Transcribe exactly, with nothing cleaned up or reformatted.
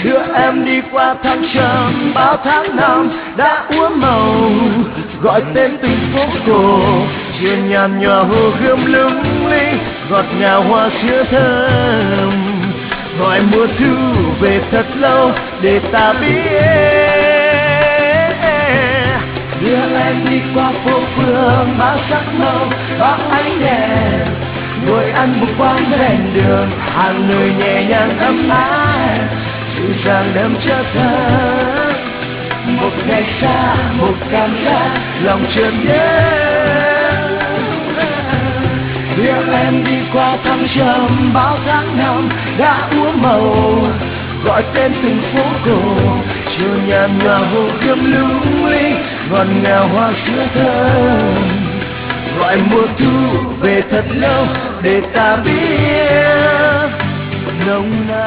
đưa em đi qua thăng trầm bao tháng năm đã úa màu, gọi tên từng phố cổ chiều nhàn nhòa hồ gươm lung linh, ngọt ngào hoa sữa thơm gọi mùa thu về thật lâu để ta biết. Đưa em đi qua phố phường bao sắc màu bao ánh đèn, ngồi ăn một quán ven đường, Hà Nội nhẹ nhàng ấm áp dịu dàng đêm chờ thơ. Một ngày xa một cảm giác lòng chợt nhớ, đưa em đi qua thăng trầm bao tháng năm đã úa màu, gọi tên từng phố cổ chiều nhàn nhòa hồ gươm lung linh, ngọt ngào hoa sữa thơm gọi mùa thu về thật lâu để ta biết nồng nàn.